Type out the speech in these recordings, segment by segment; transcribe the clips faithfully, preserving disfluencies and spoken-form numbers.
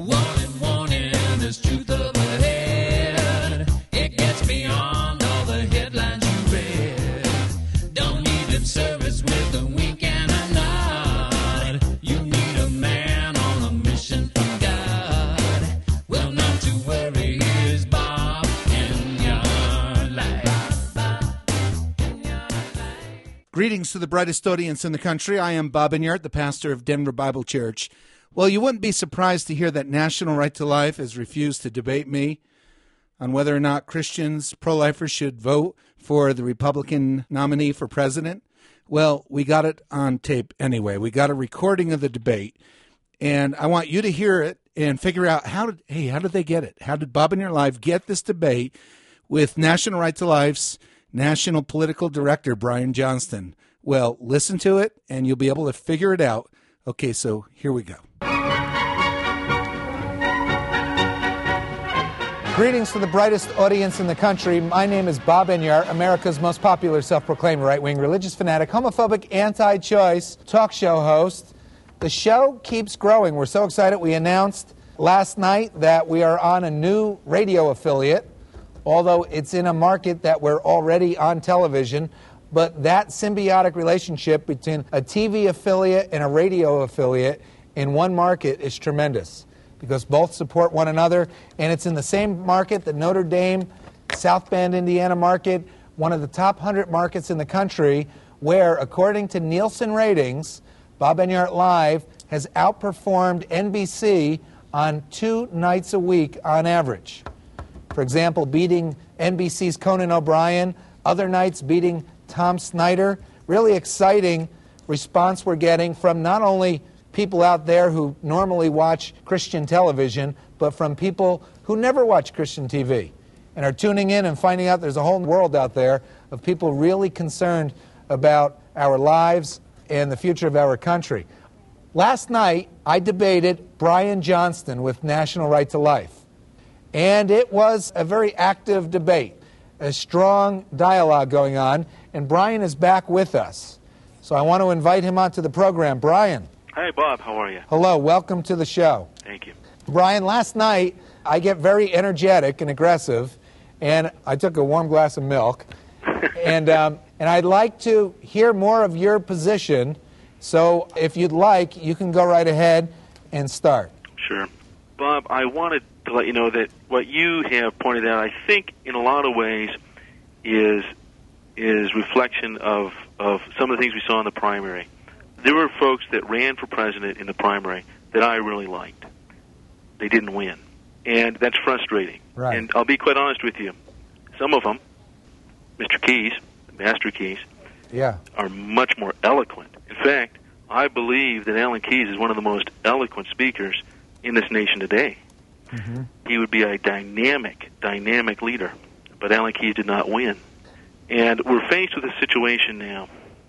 Warning, warning, there's truth up ahead. It gets beyond all the headlines you read. Don't need lip service with a wink and a nod. You need a man on a mission from God. Well, not to worry, here's Bob in your life. Greetings to the brightest audience in the country. I am Bob Enyart, the pastor of Denver Bible Church. Well, you wouldn't be surprised to hear that National Right to Life has refused to debate me on whether or not Christians, pro-lifers, should vote for the Republican nominee for president. Well, we got it on tape anyway. We got a recording of the debate, and I want you to hear it and figure out how did, hey, how did they get it? How did Bob Enyart Live get this debate with National Right to Life's National Political Director, Brian Johnston? Well, listen to it, and you'll be able to figure it out. Okay, so here we go. Greetings to the brightest audience in the country. My name is Bob Enyart, America's most popular self-proclaimed right-wing religious fanatic, homophobic, anti-choice talk show host. The show keeps growing. We're so excited. We announced last night that we are on a new radio affiliate, although it's in a market that we're already on television. But that symbiotic relationship between a T V affiliate and a radio affiliate in one market is tremendous because both support one another, and it's in the same market, the Notre Dame, South Bend, Indiana market, one of the top one hundred markets in the country, where, according to Nielsen ratings, Bob Enyart Live has outperformed N B C on two nights a week on average. For example, beating N B C's Conan O'Brien, other nights beating Tom Snyder. Really exciting response we're getting from not only people out there who normally watch Christian television, but from people who never watch Christian T V and are tuning in and finding out there's a whole world out there of people really concerned about our lives and the future of our country. Last night, I debated Brian Johnston with National Right to Life, and it was a very active debate, a strong dialogue going on, and Brian is back with us. So I want to invite him onto the program. Brian. Hey, Bob. How are you? Hello. Welcome to the show. Thank you. Brian, last night I get very energetic and aggressive, and I took a warm glass of milk, and um, and I'd like to hear more of your position. So if you'd like, you can go right ahead and start. Sure. Bob, I wanted to let you know that what you have pointed out, I think in a lot of ways, is is reflection of, of some of the things we saw in the primary. There were folks that ran for president in the primary that I really liked. They didn't win. And that's frustrating. Right. And I'll be quite honest with you. Some of them, Mister Keyes, Master Keyes, yeah. are much more eloquent. In fact, I believe that Alan Keyes is one of the most eloquent speakers in this nation today. Mm-hmm. He would be a dynamic, dynamic leader. But Alan Keyes did not win. And we're faced with a situation now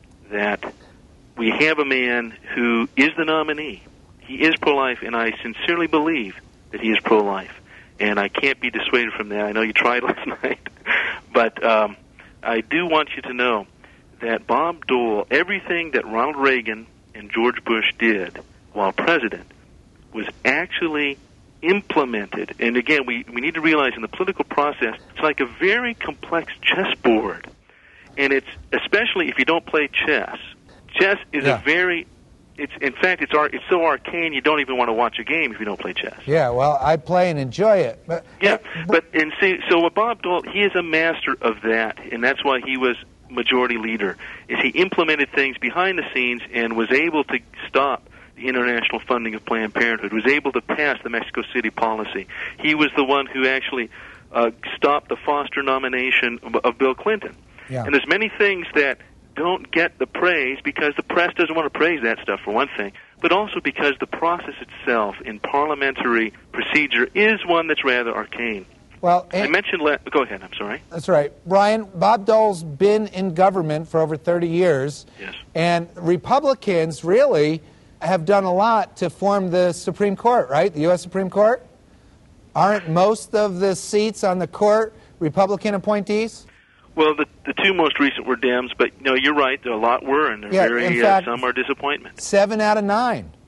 that we have a man who is the nominee. He is pro-life, and I sincerely believe that he is pro-life. And I can't be dissuaded from that. I know you tried last night. But um, I do want you to know that Bob Dole, everything that Ronald Reagan and George Bush did while president was actually implemented. And again, we, we need to realize in the political process, it's like a very complex chessboard. And it's, especially if you don't play chess, chess is yeah. a very, it's in fact, it's ar- it's so arcane you don't even want to watch a game if you don't play chess. Yeah, well, I play and enjoy it. But, yeah, but, and see, so what Bob Dole, he is a master of that, and that's why he was majority leader, is he implemented things behind the scenes and was able to stop the international funding of Planned Parenthood, was able to pass the Mexico City policy. He was the one who actually uh, stopped the Foster nomination of, of Bill Clinton. Yeah. And there's many things that don't get the praise because the press doesn't want to praise that stuff, for one thing, but also because the process itself in parliamentary procedure is one that's rather arcane. Well, I mentioned... Le- go ahead, I'm sorry. That's right. Brian, Bob Dole's been in government for over thirty years. Yes. And Republicans really have done a lot to form the Supreme Court, right? The U S Supreme Court? Aren't most of the seats on the court Republican appointees? Well, the the two most recent were Dems, but no, you're right. A lot were, and they're Yeah, very, in fact, uh, some are disappointments. Seven out of nine.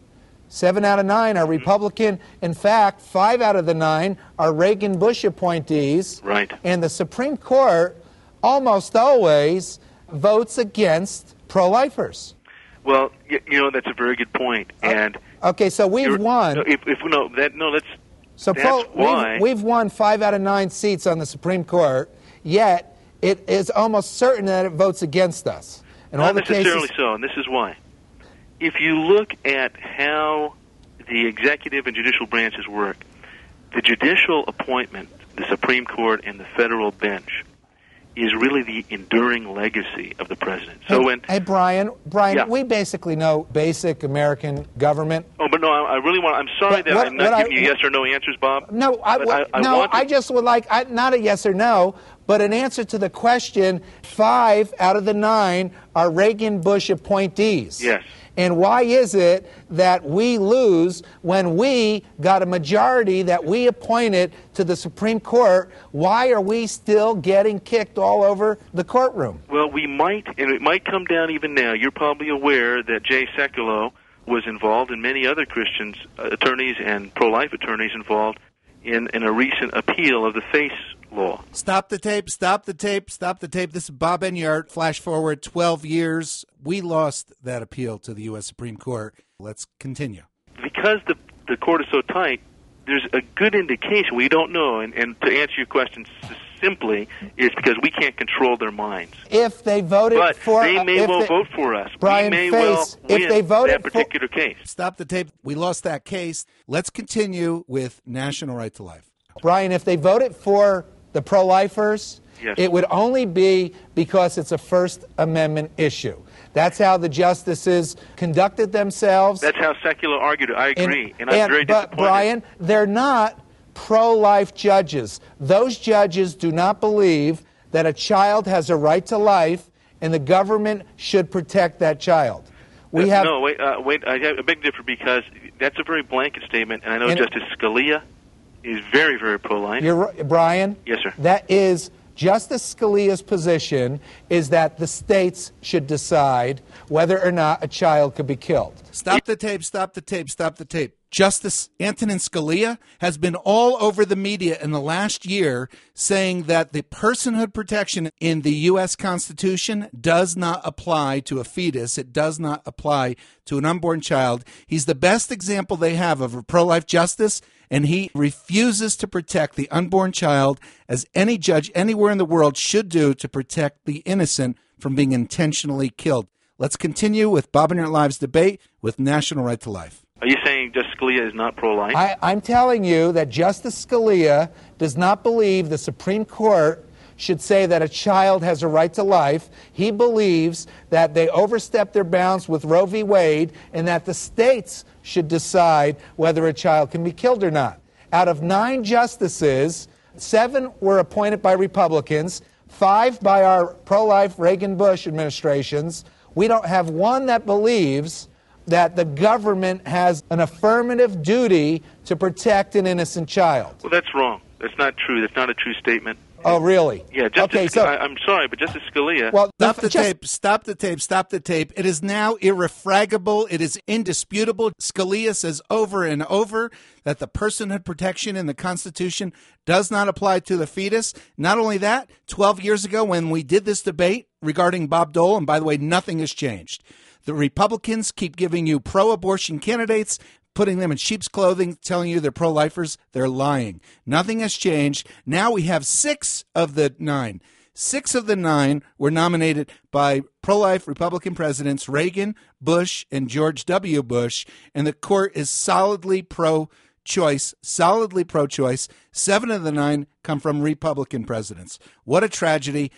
Seven out of nine are Republican. In fact, five out of the nine are Reagan-Bush appointees. Right. And the Supreme Court almost always votes against pro-lifers. Well, you, you know, that's a very good point. And uh, okay, so we've won. No, if, if no, that no, that's so that's pro, why we've, we've won five out of nine seats on the Supreme Court. Yet it is almost certain that it votes against us. In not all the necessarily cases, so, and this is why. If you look at how the executive and judicial branches work, the judicial appointment, the Supreme Court, and the federal bench is really the enduring legacy of the president. So hey, when hey Brian, Brian, yeah. we basically know basic American government. Oh, but no, I, I really want. I'm sorry But that what- I'm not what giving I- you yes or no answers, Bob. No, I, But I, I no, want to, I just would like I, not a yes or no, but an answer to the question. Five out of the nine are Reagan-Bush appointees. Yes. And why is it that we lose when we got a majority that we appointed to the Supreme Court? Why are we still getting kicked all over the courtroom? Well, we might, and it might come down even now. You're probably aware that Jay Sekulow was involved, and many other Christians, uh, attorneys and pro-life attorneys involved in, in a recent appeal of the FACE law. Stop the tape, stop the tape, stop the tape. This is Bob Enyart. Flash forward twelve years. We lost that appeal to the U S Supreme Court. Let's continue. Because the the court is so tight, there's a good indication. We don't know, and, and to answer your question simply, is because we can't control their minds. If they voted But for, they may if well they, vote for us. Brian we may Face, well win if they voted that particular for, case. Stop the tape. We lost that case. Let's continue with National Right to Life. Brian, if they voted for the pro-lifers, Yes. it would only be because it's a First Amendment issue. That's how the justices conducted themselves. That's how Sekulow argued it. I agree, and, And, I'm and- very but disappointed. Brian, they're not pro-life judges. Those judges do not believe that a child has a right to life, and the government should protect that child. We Uh, have no, wait, uh, wait. I have a big difference because that's a very blanket statement, and I know And- Justice Scalia is very, very pro-life. You're right, Brian. Yes, sir. That is Justice Scalia's position is that the states should decide whether or not a child could be killed. Stop the tape, stop the tape, stop the tape. Justice Antonin Scalia has been all over the media in the last year saying that the personhood protection in the U S Constitution does not apply to a fetus. It does not apply to an unborn child. He's the best example they have of a pro-life justice, and he refuses to protect the unborn child as any judge anywhere in the world should do to protect the innocent from being intentionally killed. Let's continue with Bob and Your Lives debate with National Right to Life. Are you saying Justice Scalia is not pro-life? I, I'm telling you that Justice Scalia does not believe the Supreme Court should say that a child has a right to life. He believes that they overstepped their bounds with Roe v. Wade and that the states should decide whether a child can be killed or not. Out of nine justices, seven were appointed by Republicans, five by our pro-life Reagan-Bush administrations. We don't have one that believes that the government has an affirmative duty to protect an innocent child. Well, that's wrong. That's not true. That's not a true statement. Oh, really? Yeah, Justice Okay, so I, I'm sorry, but Justice Scalia... well, Stop the just- tape, stop the tape, stop the tape. It is now irrefragable. It is indisputable. Scalia says over and over that the personhood protection in the Constitution does not apply to the fetus. Not only that, twelve years ago when we did this debate regarding Bob Dole, and by the way, nothing has changed. The Republicans keep giving you pro-abortion candidates, putting them in sheep's clothing, telling you they're pro-lifers. They're lying. Nothing has changed. Now we have six of the nine. Six of the nine were nominated by pro-life Republican presidents Reagan, Bush, and George W. Bush, and the court is solidly pro-choice, solidly pro-choice. Seven of the nine come from Republican presidents. What a tragedy.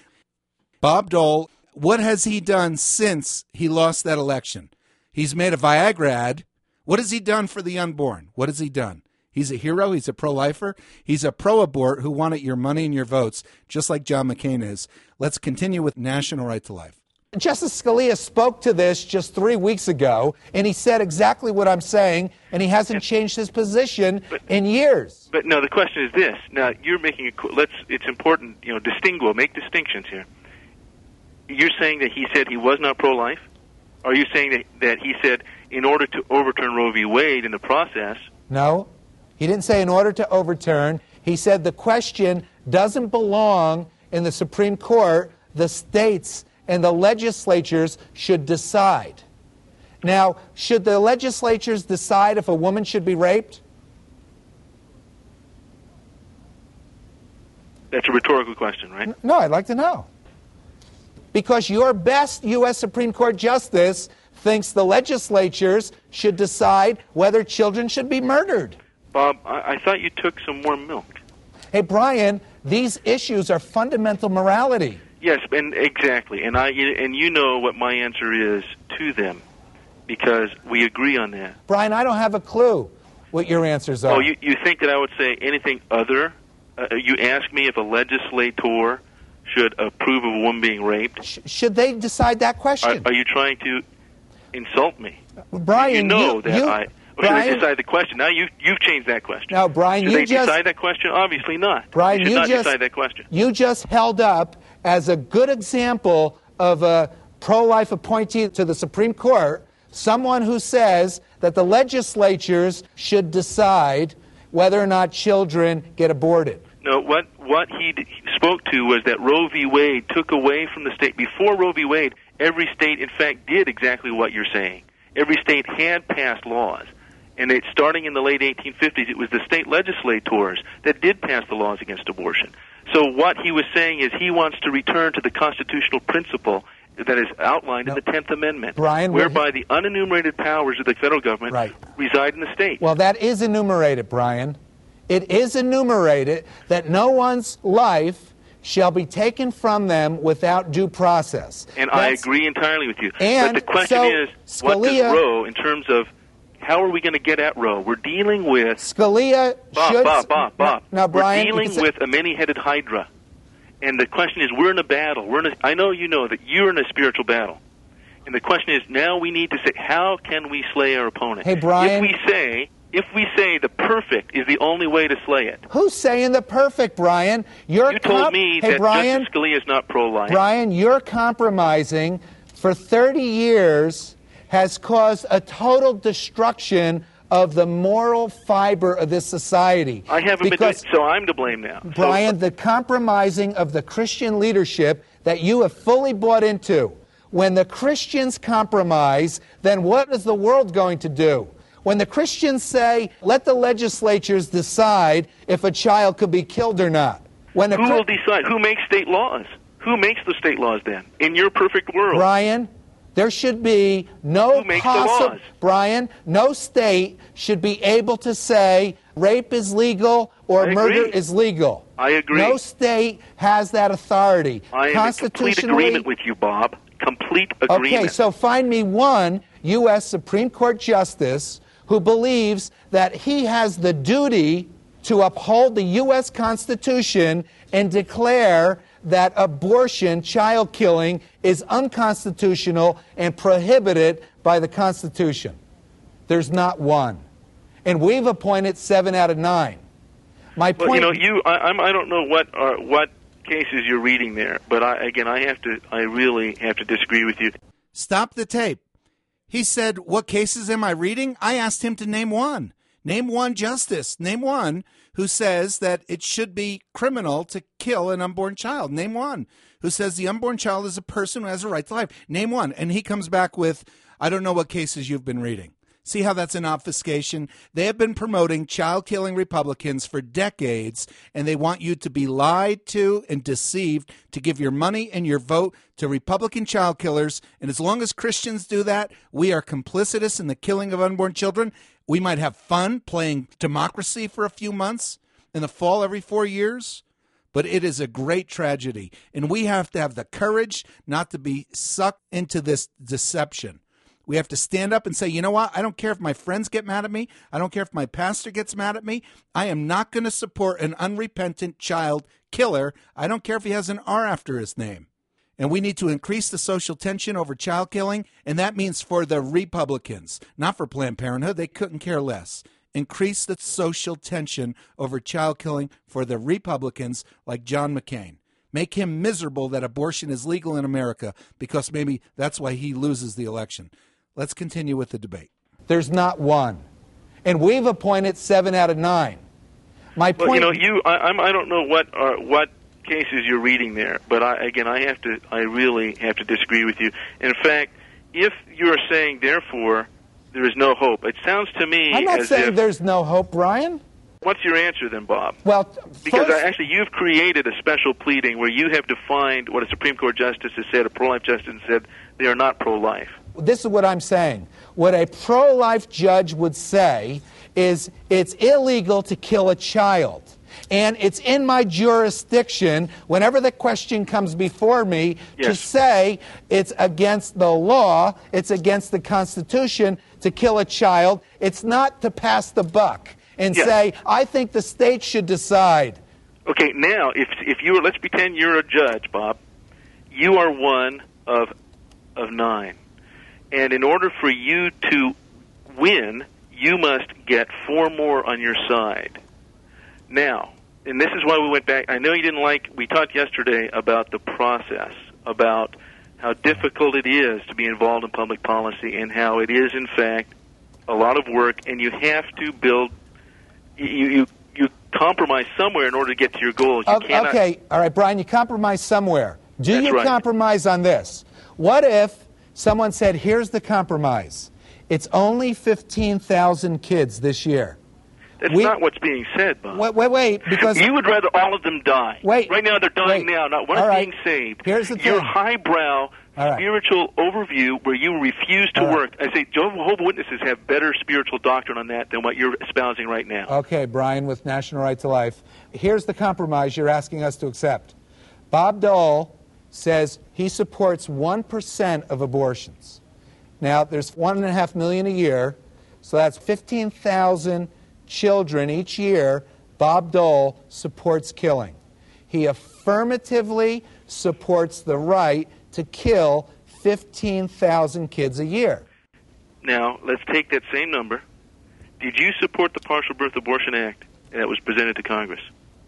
Bob Dole, what has he done since he lost that election? He's made a Viagra ad. What has he done for the unborn? What has he done? He's a hero. He's a pro-lifer. He's a pro-abort who wanted your money and your votes, just like John McCain is. Let's continue with National Right to Life. Justice Scalia spoke to this just three weeks ago, and he said exactly what I'm saying, and he hasn't changed his position But- in years. But no, the question is this. Now, you're making a... qu- Let's. It's important, you know, distinguish, make distinctions here. You're saying that he said he was not pro-life? Are you saying that, that he said in order to overturn Roe v. Wade in the process? No. He didn't say in order to overturn. He said the question doesn't belong in the Supreme Court. The states and the legislatures should decide. Now, should the legislatures decide if a woman should be raped? That's a rhetorical question, right? No, I'd like to know. Because your best U S Supreme Court justice thinks the legislatures should decide whether children should be murdered. Bob, I, I thought you took some more milk. Hey, Brian, these issues are fundamental morality. Yes, and exactly. And I and you know what my answer is to them, because we agree on that. Brian, I don't have a clue what your answers are. Oh, you, you think that I would say anything other? Uh, you ask me if a legislator should approve of a woman being raped. Sh- should they decide that question? Are, are you trying to insult me? Brian, you know you, that you, I... Or Brian, should they decide the question? Now you, you've changed that question. Now, Brian, should you they just... decide that question? Obviously not. Brian, you should you not just, decide that question. You just held up as a good example of a pro-life appointee to the Supreme Court someone who says that the legislatures should decide whether or not children get aborted. No, what what he d- spoke to was that Roe v. Wade took away from the state. Before Roe v. Wade, every state, in fact, did exactly what you're saying. Every state had passed laws. And it, starting in the late eighteen fifties, it was the state legislators that did pass the laws against abortion. So what he was saying is he wants to return to the constitutional principle that is outlined no. in the tenth Amendment, Brian, whereby the unenumerated powers of the federal government right. reside in the state. Well, that is enumerated, Brian. It is enumerated that no one's life shall be taken from them without due process. And That's, I agree entirely with you. And but the question so is, Scalia, what does Roe, in terms of how are we going to get at Roe? We're dealing with... Scalia Bob, should... Bob, Bob, Bob. Now, Brian, we're dealing say, with a many-headed hydra. And the question is, we're in a battle. We're in a, I know you know that you're in a spiritual battle. And the question is, now we need to say, how can we slay our opponent? Hey, Brian... If we say... If we say the perfect is the only way to slay it. Who's saying the perfect, Brian? You're you told comp- me hey, that Brian, Justice Scalia is not pro-life. Brian, you're compromising. For thirty years has caused a total destruction of the moral fiber of this society. I haven't because, been doing, so I'm to blame now. Brian, so, the compromising of the Christian leadership that you have fully bought into. When the Christians compromise, then what is the world going to do? When the Christians say, let the legislatures decide if a child could be killed or not. When Who will decide? Who makes state laws? Who makes the state laws then? In your perfect world. Brian, there should be no Who makes possible... the laws? Brian, no state should be able to say rape is legal or I murder agree. is legal. I agree. No state has that authority. I am in complete agreement with you, Bob. Complete agreement. Okay, so find me one U S Supreme Court justice who believes that he has the duty to uphold the U S Constitution and declare that abortion, child killing, is unconstitutional and prohibited by the Constitution. There's not one. And we've appointed seven out of nine. My point... Well, you know, you, I, I'm, I don't know what are, what cases you're reading there, but I, again, I have to, I really have to disagree with you. Stop the tape. He said, what cases am I reading? I asked him to name one. Name one justice. Name one who says that it should be criminal to kill an unborn child. Name one who says the unborn child is a person who has a right to life. Name one. And he comes back with, I don't know what cases you've been reading. See how that's an obfuscation? They have been promoting child-killing Republicans for decades, and they want you to be lied to and deceived to give your money and your vote to Republican child killers. And as long as Christians do that, we are complicitous in the killing of unborn children. We might have fun playing democracy for a few months in the fall every four years, but it is a great tragedy. And we have to have the courage not to be sucked into this deception. We have to stand up and say, you know what? I don't care if my friends get mad at me. I don't care if my pastor gets mad at me. I am not going to support an unrepentant child killer. I don't care if he has an R after his name. And we need to increase the social tension over child killing, and that means for the Republicans, not for Planned Parenthood. They couldn't care less. Increase the social tension over child killing for the Republicans like John McCain. make him miserable that abortion is legal in America, because maybe that's why he loses the election. Let's continue with the debate. There's not one. And we've appointed seven out of nine. My point... Well, you know, you, I, I'm, I don't know what are, what cases you're reading there, but I, again, I have to, I really have to disagree with you. In fact, if you're saying, therefore, there is no hope, it sounds to me I'm not as saying if, there's no hope, Brian. What's your answer then, Bob? Well, because first, I, actually you've created a special pleading where you have defined what a Supreme Court justice has said, a pro-life justice has said, they are not pro-life. this is what I'm saying. What a pro-life judge would say is it's illegal to kill a child. And it's in my jurisdiction, whenever the question comes before me, yes. to say it's against the law, it's against the Constitution to kill a child. It's not to pass the buck and yes. say, I think the state should decide. Okay, now, if if you were, let's pretend you're a judge, Bob. You are one of of nine. And in order for you to win, you must get four more on your side. Now, and this is why we went back. I know you didn't like, we talked yesterday about the process, about how difficult it is to be involved in public policy and how it is, in fact, a lot of work, and you have to build, you you, you compromise somewhere in order to get to your goals. You Okay, cannot, okay, all right, Brian, you compromise somewhere. Do That's you right. compromise on this? What if someone said, here's the compromise. It's only fifteen thousand kids this year. That's we, not what's being said, Bob. Wait, wait, wait, because... You would rather all of them die. Wait. Right now they're dying wait. now. Not one All is right. being saved. Here's the Your thing. highbrow All right. spiritual overview where you refuse to All right. work. I say Jehovah's Witnesses have better spiritual doctrine on that than what you're espousing right now. Okay, Brian, with National Right to Life. Here's the compromise you're asking us to accept. Bob Dole says he supports one percent of abortions. Now, there's one and a half million a year, so that's fifteen thousand children each year Bob Dole supports killing. He affirmatively supports the right to kill fifteen thousand kids a year. Now, let's take that same number. Did you support the Partial Birth Abortion Act that was presented to Congress?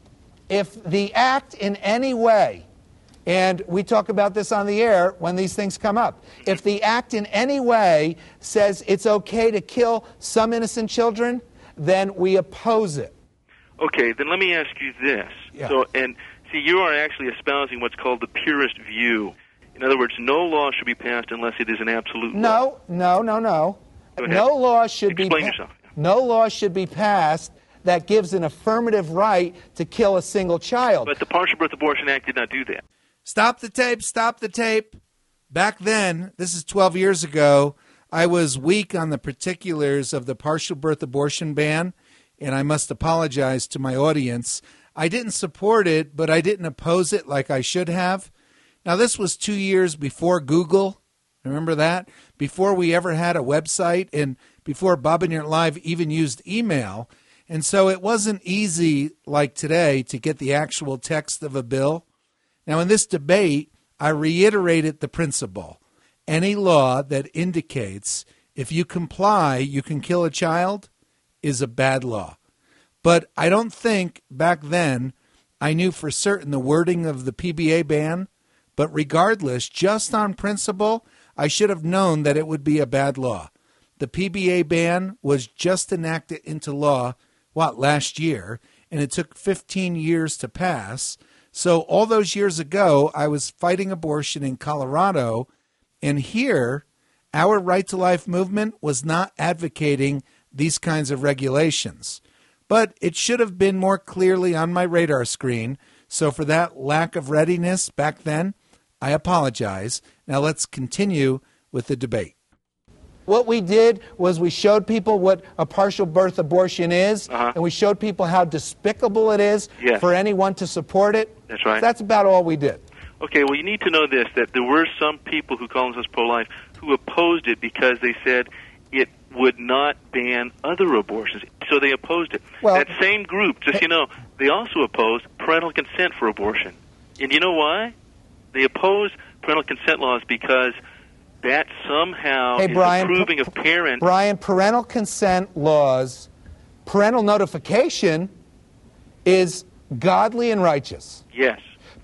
If the act in any way, and we talk about this on the air when these things come up, if the act in any way says it's okay to kill some innocent children, then we oppose it. Okay, then let me ask you this. Yeah. So, and see, you are actually espousing what's called the purist view. In other words, no law should be passed unless it is an absolute law. No, no, no, no. Go ahead. No law should be Explain pa- yourself. No law should be passed that gives an affirmative right to kill a single child. But the Partial Birth Abortion Act did not do that. Stop the tape, stop the tape. Back then, this is twelve years ago, I was weak on the particulars of the partial birth abortion ban, and I must apologize to my audience. I didn't support it, but I didn't oppose it like I should have. Now, this was two years before Google. Remember that? Before we ever had a website and before Bob and Your Live even used email. And so it wasn't easy like today to get the actual text of a bill. Now, in this debate, I reiterated the principle. Any law that indicates if you comply, you can kill a child is a bad law. But I don't think back then I knew for certain the wording of the P B A ban. But regardless, just on principle, I should have known that it would be a bad law. The P B A ban was just enacted into law, what, last year, and it took fifteen years to pass. So all those years ago, I was fighting abortion in Colorado, and here, our Right to Life movement was not advocating these kinds of regulations. But it should have been more clearly on my radar screen, so for that lack of readiness back then, I apologize. Now let's continue with the debate. What we did was we showed people what a partial birth abortion is, Uh-huh. and we showed people how despicable it is Yes. for anyone to support it. That's right. That's about all we did. Okay, well, you need to know this, that there were some people who call themselves pro-life who opposed it because they said it would not ban other abortions. So they opposed it. Well- that same group, just so you know, they also opposed parental consent for abortion. And you know why? They oppose parental consent laws because that somehow Hey, is Brian, approving of parents. Brian, parental consent laws, parental notification is godly and righteous. Yes.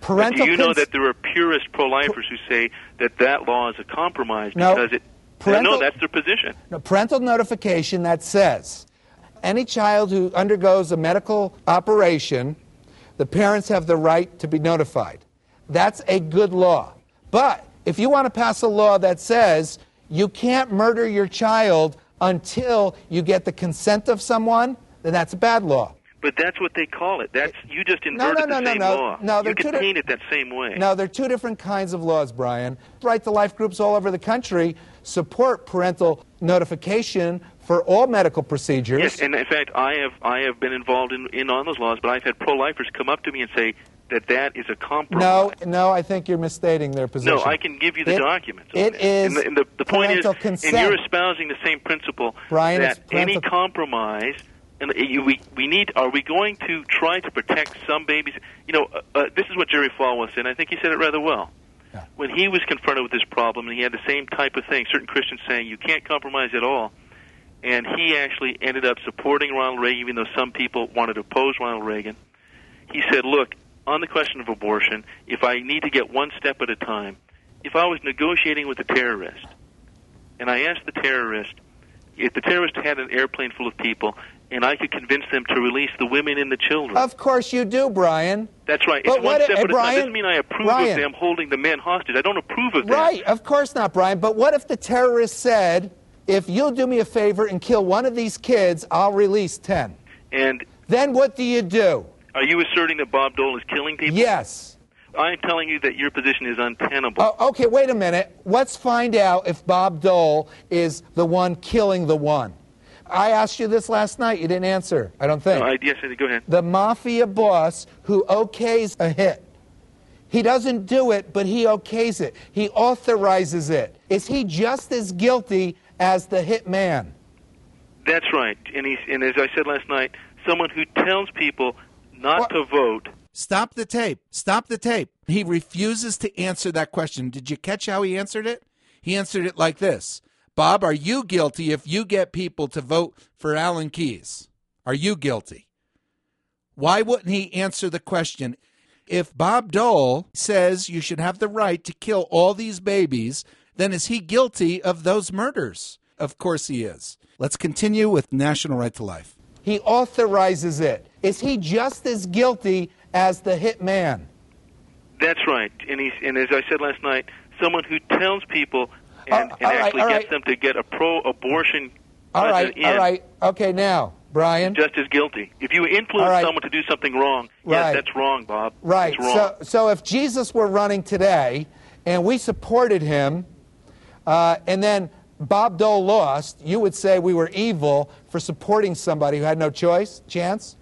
Parental do you know cons- that there are purist pro-lifers who say that that law is a compromise No. because it... Parental- no, that's their position. No, parental notification that says any child who undergoes a medical operation, the parents have the right to be notified. That's a good law. But if you want to pass a law that says you can't murder your child until you get the consent of someone, then that's a bad law. But that's what they call it. That's you just No, inverted no, no, the no, same no. law. No, they're you can two di- paint it that same way. No, there are two different kinds of laws, Brian. Right-to-life groups all over the country support parental notification for all medical procedures. Yes, and in fact, I have I have been involved in, in on those laws, but I've had pro-lifers come up to me and say that that is a compromise. No, no, I think you're misstating their position. No, I can give you the It- documents. on it that. is and the, and the, the point is, parental consent. and you're espousing the same principle Brian, it's that any parental- compromise, and you, we we need. Are we going to try to protect some babies? You know, uh, uh, this is what Jerry Falwell said. And I think he said it rather well. Yeah. When he was confronted with this problem, and he had the same type of thing, certain Christians saying you can't compromise at all, and he actually ended up supporting Ronald Reagan, even though some people wanted to oppose Ronald Reagan. He said, look, on the question of abortion, if I need to get one step at a time, if I was negotiating with a terrorist, and I asked the terrorist, if the terrorist had an airplane full of people, and I could convince them to release the women and the children. Of course you do, Brian. That's right. But It's one what if- step hey, at a time. Brian, Doesn't mean I approve Brian. of them holding the men hostage. I don't approve of that. Right, of course not, Brian. But what if the terrorist said, if you'll do me a favor and kill one of these kids, I'll release ten? And Then what do you do? are you asserting that Bob Dole is killing people? Yes. I'm telling you that your position is untenable. Oh, okay, wait a minute. Let's find out if Bob Dole is the one killing the one. I asked you this last night. You didn't answer, I don't think. No, I, yes, I did. Go ahead. The mafia boss who okays a hit. He doesn't do it, but he okays it. He authorizes it. Is he just as guilty as the hit man? That's right. And, he's, and as I said last night, someone who tells people not What? to vote. Stop the tape. Stop the tape. He refuses to answer that question. Did you catch how he answered it? He answered it like this. Bob, are you guilty if you get people to vote for Alan Keyes? Are you guilty? Why wouldn't he answer the question? If Bob Dole says you should have the right to kill all these babies, then is he guilty of those murders? Of course he is. Let's continue with National Right to Life. He authorizes it. Is he just as guilty as the hit man? That's right. And, he's, and as I said last night, someone who tells people and, Oh, and all right, actually all gets right. them to get a pro-abortion All right, president all in, right. Okay, now, Brian. just as guilty. If you influence All right. someone to do something wrong, Right. yes, that's wrong, Bob. Right. It's wrong. So, so if Jesus were running today and we supported him, uh, and then Bob Dole lost, you would say we were evil for supporting somebody who had no choice, chance?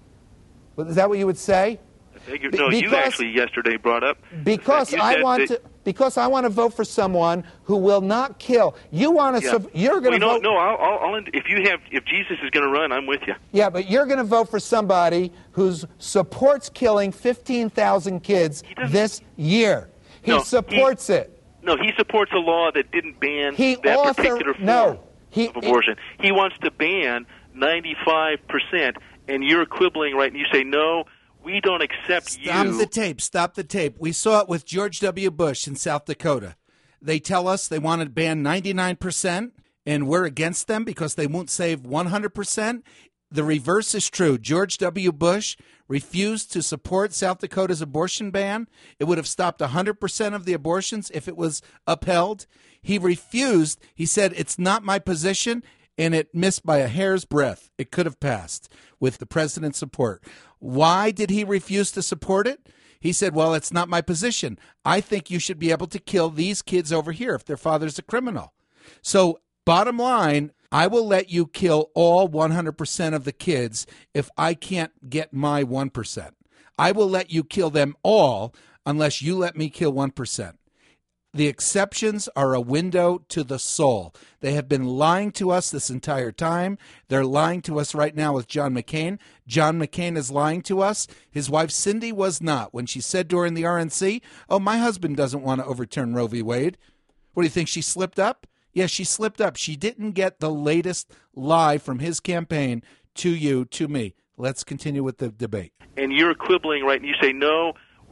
Is that what you would say? I beg your- Be- no, you because- actually yesterday brought up Because you I said want that- to. Because I want to vote for someone who will not kill. You want to. Yeah. Sub, you're going to well, vote. no, no. I'll, I'll, I'll, if you have, if Jesus is going to run, I'm with you. Yeah, but you're going to vote for somebody who supports killing fifteen thousand kids doesn't- this year. He No, he- supports it. No, he supports a law that didn't ban He that author- particular form no, he- of abortion. He wants to ban ninety-five percent, and you're quibbling, right? And you say, no, we don't accept Stop you. the tape. Stop the tape. We saw it with George W. Bush in South Dakota. They tell us they want to ban ninety-nine percent, and we're against them because they won't save one hundred percent. The reverse is true. George W. Bush refused to support South Dakota's abortion ban. It would have stopped one hundred percent of the abortions if it was upheld. He refused. He said, it's not my position, and it missed by a hair's breadth. It could have passed with the president's support. Why did he refuse to support it? He said, well, it's not my position. I think you should be able to kill these kids over here if their father's a criminal. So bottom line, I will let you kill all one hundred percent of the kids if I can't get my one percent. I will let you kill them all unless you let me kill one percent. The exceptions are a window to the soul. They have been lying to us this entire time. They're lying to us right now with John McCain. John McCain is lying to us. His wife Cindy was not. When she said during the R N C, oh, my husband doesn't want to overturn Roe v. Wade. What do you think, she slipped up? Yes, she slipped up. She didn't get the latest lie from his campaign to you, to me. Let's continue with the debate. And you're quibbling, right? And you say, no,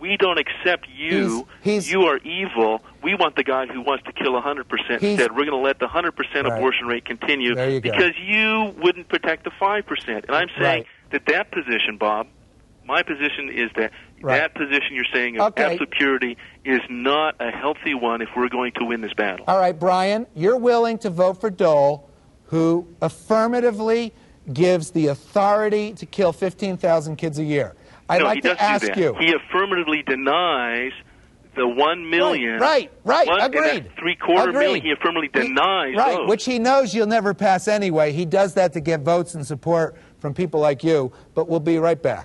We don't accept you. He's, he's, you are evil. We want the guy who wants to kill one hundred percent instead. We're going to let the one hundred percent right. abortion rate continue there you go. because you wouldn't protect the five percent. And I'm saying right. that that position, Bob, my position is that right. that position you're saying of okay. absolute purity is not a healthy one if we're going to win this battle. All right, Brian, you're willing to vote for Dole, who affirmatively gives the authority to kill fifteen thousand kids a year. I'd no, like he to doesn't ask do that. you. He affirmatively denies the one million. Right, right, one, agreed. Three quarter agreed. million. He affirmatively denies he, right, those. which he knows you'll never pass anyway. He does that to get votes and support from people like you. But we'll be right back.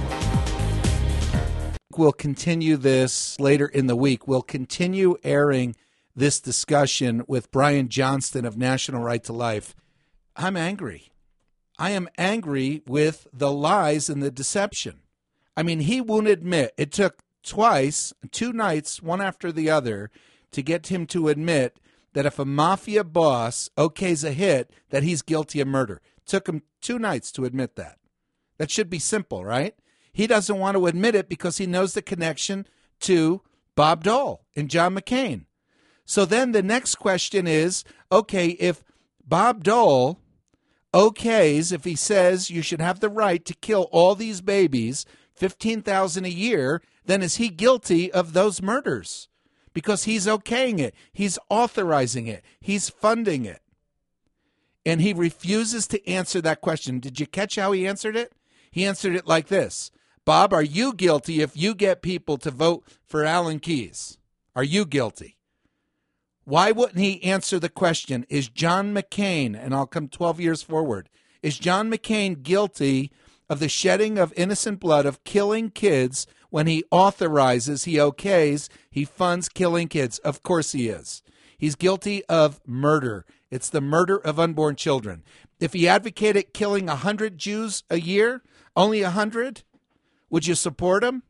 We'll continue this later in the week. We'll continue airing this discussion with Brian Johnston of National Right to Life. I'm angry. I am angry with the lies and the deception. I mean, he won't admit. It took twice, two nights, one after the other, to get him to admit that if a mafia boss okays a hit, that he's guilty of murder. It took him two nights to admit that. That should be simple, right? He doesn't want to admit it because he knows the connection to Bob Dole and John McCain. So then the next question is, okay, if Bob Dole okays, if he says you should have the right to kill all these babies, fifteen thousand a year, then is he guilty of those murders? Because he's okaying it. He's authorizing it. He's funding it. And he refuses to answer that question. Did you catch how he answered it? He answered it like this. Bob, are you guilty if you get people to vote for Alan Keyes? Are you guilty? Why wouldn't he answer the question, is John McCain, and I'll come twelve years forward, is John McCain guilty of the shedding of innocent blood, of killing kids when he authorizes, he okays, he funds killing kids? Of course he is. He's guilty of murder. It's the murder of unborn children. If he advocated killing one hundred Jews a year, only one hundred, would you support him?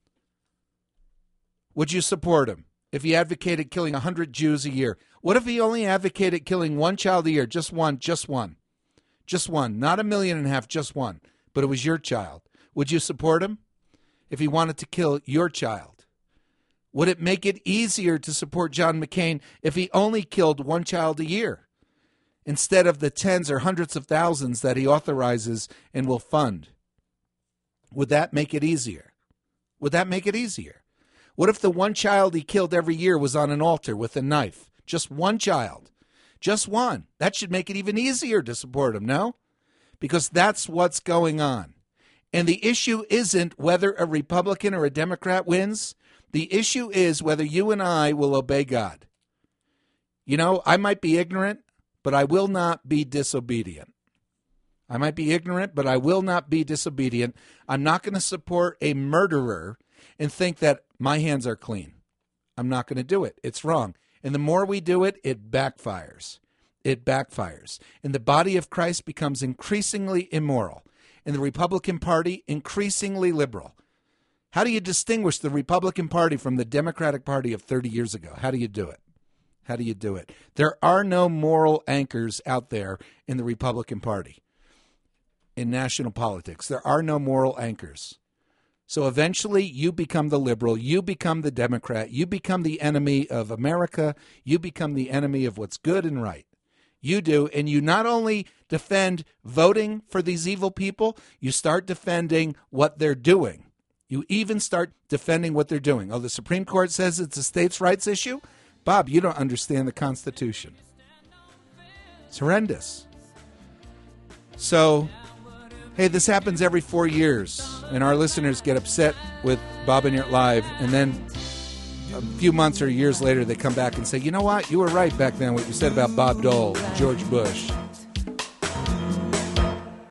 Would you support him if he advocated killing one hundred Jews a year? What if he only advocated killing one child a year? Just one, just one. Just one. Not a million and a half, just one. But it was your child. Would you support him if he wanted to kill your child? Would it make it easier to support John McCain if he only killed one child a year instead of the tens or hundreds of thousands that he authorizes and will fund? Would that make it easier? Would that make it easier? What if the one child he killed every year was on an altar with a knife? Just one child. Just one. That should make it even easier to support him, no? Because that's what's going on. And the issue isn't whether a Republican or a Democrat wins. The issue is whether you and I will obey God. You know, I might be ignorant, but I will not be disobedient. I might be ignorant, but I will not be disobedient. I'm not going to support a murderer and think that my hands are clean. I'm not going to do it. It's wrong. And the more we do it, it backfires. It backfires. And the body of Christ becomes increasingly immoral. And the Republican Party increasingly liberal. How do you distinguish the Republican Party from the Democratic Party of thirty years ago? How do you do it? How do you do it? There are no moral anchors out there in the Republican Party. In national politics, there are no moral anchors. So eventually you become the liberal, you become the Democrat, you become the enemy of America, you become the enemy of what's good and right. You do, and you not only defend voting for these evil people, you start defending what they're doing. You even start defending what they're doing. Oh, the Supreme Court says it's a states' rights issue? Bob, you don't understand the Constitution. It's horrendous. So, hey, this happens every four years, and our listeners get upset with Bob Enyart Live, and then a few months or years later, they come back and say, you know what, you were right back then, what you said about Bob Dole and George Bush.